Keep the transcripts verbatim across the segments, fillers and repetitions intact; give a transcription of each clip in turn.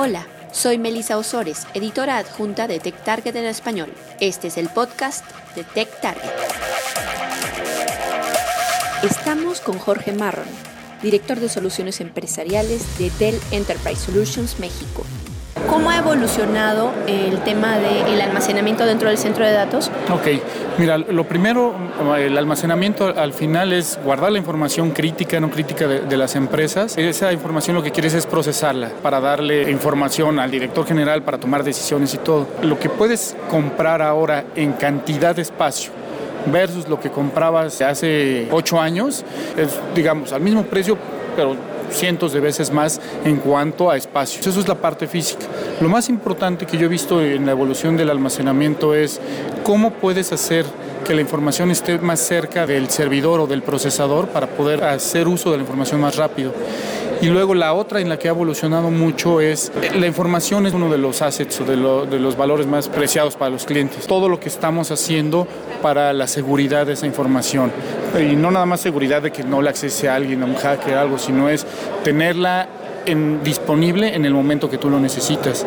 Hola, soy Melissa Osores, editora adjunta de TechTarget en español. Este es el podcast de TechTarget. Estamos con Jorge Marron, director de soluciones empresariales de Dell Enterprise Solutions México. ¿Cómo ha evolucionado el tema del almacenamiento dentro del centro de datos? Ok, mira, lo primero, el almacenamiento al final es guardar la información crítica, no crítica de, de las empresas. Esa información lo que quieres es procesarla para darle información al director general para tomar decisiones y todo. Lo que puedes comprar ahora en cantidad de espacio versus lo que comprabas hace ocho años es, digamos, al mismo precio, pero cientos de veces más en cuanto a espacios. Eso es la parte física. Lo más importante que yo he visto en la evolución del almacenamiento es cómo puedes hacer que la información esté más cerca del servidor o del procesador para poder hacer uso de la información más rápido. Y luego la otra en la que ha evolucionado mucho es, la información es uno de los assets o de, lo, de los valores más preciados para los clientes. Todo lo que estamos haciendo para la seguridad de esa información. Y no nada más seguridad de que no le accese a alguien, a un hacker, algo, sino es tenerla en, disponible en el momento que tú lo necesitas.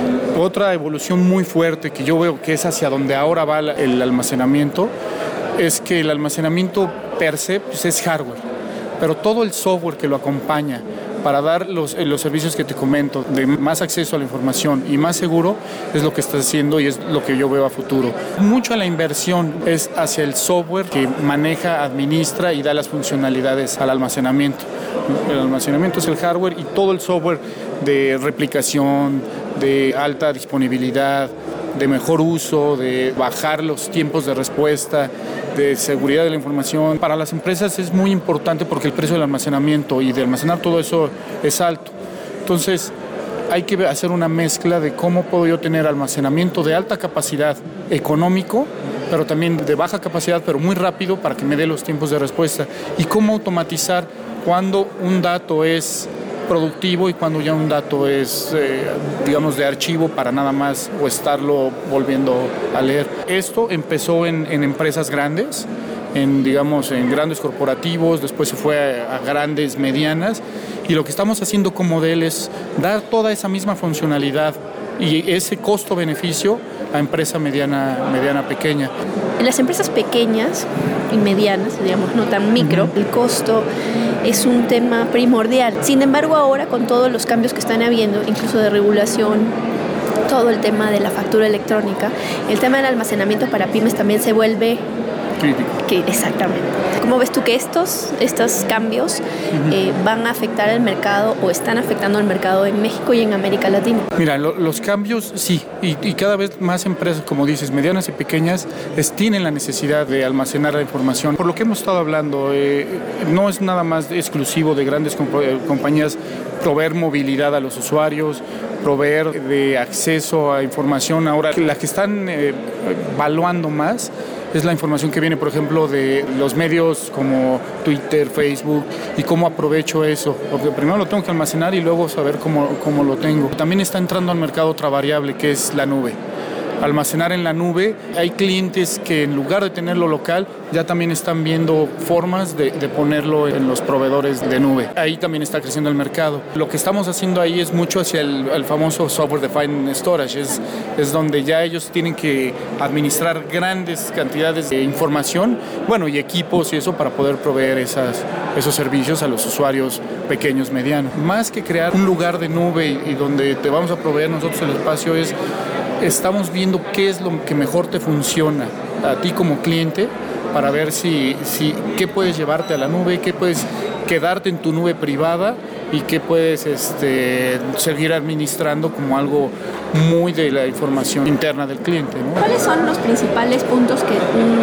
Otra evolución muy fuerte que yo veo que es hacia donde ahora va el almacenamiento es que el almacenamiento per se pues es hardware, pero todo el software que lo acompaña para dar los, los servicios que te comento, de más acceso a la información y más seguro, es lo que estás haciendo y es lo que yo veo a futuro. Mucho de la inversión es hacia el software que maneja, administra y da las funcionalidades al almacenamiento. El almacenamiento es el hardware y todo el software de replicación, de alta disponibilidad, de mejor uso, de bajar los tiempos de respuesta, de seguridad de la información. Para las empresas es muy importante porque el precio del almacenamiento y de almacenar todo eso es alto. Entonces, hay que hacer una mezcla de cómo puedo yo tener almacenamiento de alta capacidad económico, pero también de baja capacidad, pero muy rápido para que me dé los tiempos de respuesta. Y cómo automatizar cuando un dato es productivo y cuando ya un dato es, eh, digamos, de archivo para nada más o estarlo volviendo a leer. Esto empezó en, en empresas grandes, en, digamos, en grandes corporativos, después se fue a, a grandes, medianas, y lo que estamos haciendo como Dell es dar toda esa misma funcionalidad y ese costo-beneficio a empresa mediana, mediana pequeña. En las empresas pequeñas y medianas, digamos, no tan micro, uh-huh. el costo es un tema primordial. Sin embargo, ahora con todos los cambios que están habiendo, incluso de regulación, todo el tema de la factura electrónica, el tema del almacenamiento para pymes también se vuelve crítico. Que, exactamente. ¿Cómo ves tú que estos, estos cambios uh-huh. eh, van a afectar al mercado o están afectando al mercado en México y en América Latina? Mira, lo, los cambios sí, y, y cada vez más empresas, como dices, medianas y pequeñas, es, tienen la necesidad de almacenar la información. Por lo que hemos estado hablando, eh, no es nada más exclusivo de grandes comp- compañías proveer movilidad a los usuarios, proveer de acceso a información. Ahora, las que están eh, evaluando más es la información que viene, por ejemplo, de los medios como Twitter, Facebook, y cómo aprovecho eso. Porque primero lo tengo que almacenar y luego saber cómo, cómo lo tengo. También está entrando al mercado otra variable, que es la nube. Almacenar en la nube. Hay clientes que en lugar de tenerlo local, ya también están viendo formas de, de ponerlo en los proveedores de nube. Ahí también está creciendo el mercado. Lo que estamos haciendo ahí es mucho hacia el, el famoso Software Defined Storage. Es, es donde ya ellos tienen que administrar grandes cantidades de información, bueno, y equipos y eso para poder proveer esas, esos servicios a los usuarios pequeños, medianos. Más que crear un lugar de nube y, y donde te vamos a proveer nosotros el espacio, es estamos viendo qué es lo que mejor te funciona a ti como cliente para ver si, si qué puedes llevarte a la nube, qué puedes quedarte en tu nube privada y qué puedes este, seguir administrando como algo muy de la información interna del cliente, ¿no? ¿Cuáles son los principales puntos que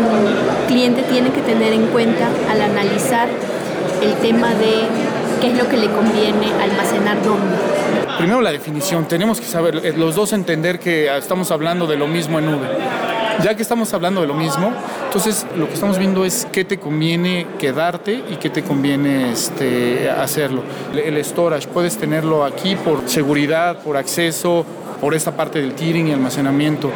un cliente tiene que tener en cuenta al analizar el tema de qué es lo que le conviene almacenar dónde? Primero la definición, tenemos que saber, los dos entender que estamos hablando de lo mismo en nube. Ya que estamos hablando de lo mismo, entonces lo que estamos viendo es qué te conviene quedarte y qué te conviene este, hacerlo. El storage, puedes tenerlo aquí por seguridad, por acceso, por esta parte del tiering y almacenamiento.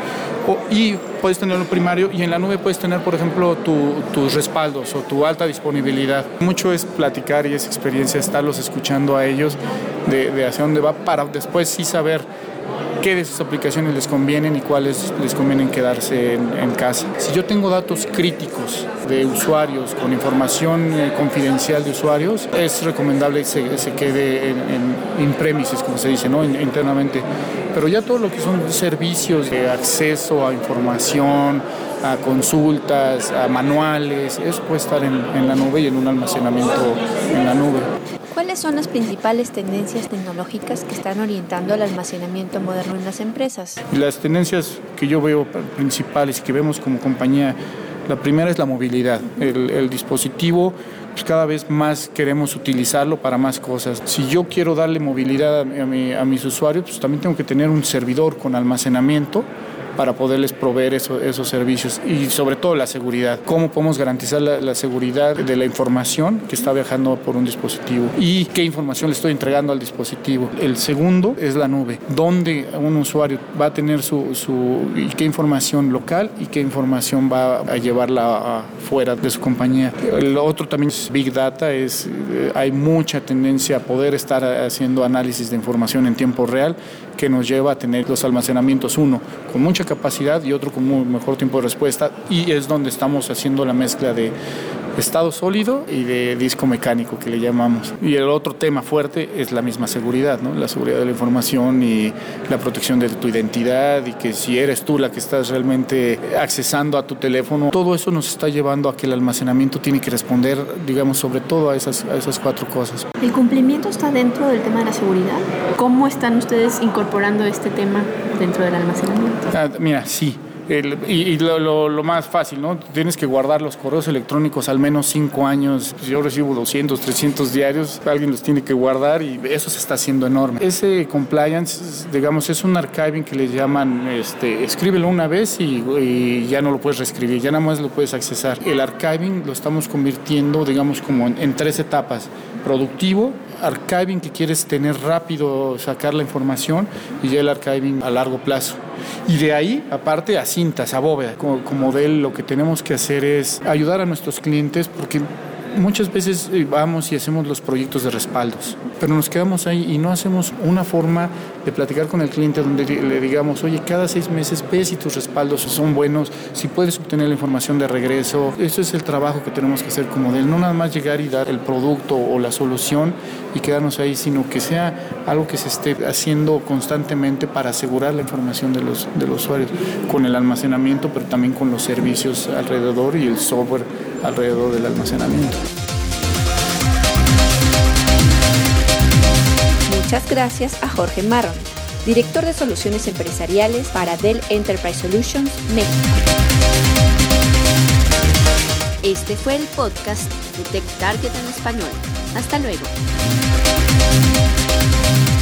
O, y puedes tenerlo primario, y en la nube puedes tener, por ejemplo, tu, tus respaldos o tu alta disponibilidad. Mucho es platicar y es experiencia, estarlos escuchando a ellos de, de hacia dónde va, para después sí saber qué de sus aplicaciones les convienen y cuáles les convienen quedarse en, en casa. Si yo tengo datos críticos de usuarios con información eh, confidencial de usuarios, es recomendable que se, se quede en, en in-premises, como se dice, ¿no? In, internamente. Pero ya todo lo que son servicios de acceso a información, a consultas, a manuales, eso puede estar en, en la nube y en un almacenamiento en la nube. ¿Cuáles son las principales tendencias tecnológicas que están orientando al almacenamiento moderno en las empresas? Las tendencias que yo veo principales y que vemos como compañía, la primera es la movilidad. El, el dispositivo, pues cada vez más queremos utilizarlo para más cosas. Si yo quiero darle movilidad a, mi, a mis usuarios, pues también tengo que tener un servidor con almacenamiento para poderles proveer eso, esos servicios, y sobre todo la seguridad. ¿Cómo podemos garantizar la, la seguridad de la información que está viajando por un dispositivo y qué información le estoy entregando al dispositivo? El segundo es la nube, donde un usuario va a tener su, su y qué información local y qué información va a llevarla fuera de su compañía. El otro también es Big Data, es, eh, hay mucha tendencia a poder estar haciendo análisis de información en tiempo real, que nos lleva a tener los almacenamientos, uno con mucha capacidad y otro con un mejor tiempo de respuesta, y es donde estamos haciendo la mezcla de estado sólido y de disco mecánico, que le llamamos. Y el otro tema fuerte es la misma seguridad, ¿no? La seguridad de la información y la protección de tu identidad, y que si eres tú la que estás realmente accesando a tu teléfono, todo eso nos está llevando a que el almacenamiento tiene que responder, digamos, sobre todo a esas, a esas cuatro cosas. ¿El cumplimiento está dentro del tema de la seguridad? ¿Cómo están ustedes incorporando este tema dentro del almacenamiento? Ah, mira, sí. El, y y lo, lo, lo más fácil, ¿no? Tienes que guardar los correos electrónicos al menos cinco años. Si yo recibo doscientos, trescientos diarios, alguien los tiene que guardar, y eso se está haciendo enorme. Ese compliance, digamos, es un archiving que le llaman, este, escríbelo una vez y, y ya no lo puedes reescribir, ya nada más lo puedes accesar. El archiving lo estamos convirtiendo, digamos, como en, en tres etapas: productivo, archiving que quieres tener rápido, sacar la información, y ya el archiving a largo plazo. Y de ahí, aparte, a cintas, a bóveda. Como, como de él, lo que tenemos que hacer es ayudar a nuestros clientes, porque muchas veces vamos y hacemos los proyectos de respaldos, pero nos quedamos ahí y no hacemos una forma de platicar con el cliente donde le digamos: oye, cada seis meses ve si tus respaldos son buenos, si puedes obtener la información de regreso. Eso es el trabajo que tenemos que hacer como de él, no nada más llegar y dar el producto o la solución y quedarnos ahí, sino que sea algo que se esté haciendo constantemente para asegurar la información de los, de los usuarios, con el almacenamiento, pero también con los servicios alrededor y el software alrededor del almacenamiento. Muchas gracias a Jorge Marrone, director de soluciones empresariales para Dell Enterprise Solutions México. Este fue el podcast de Tech Target en español. Hasta luego.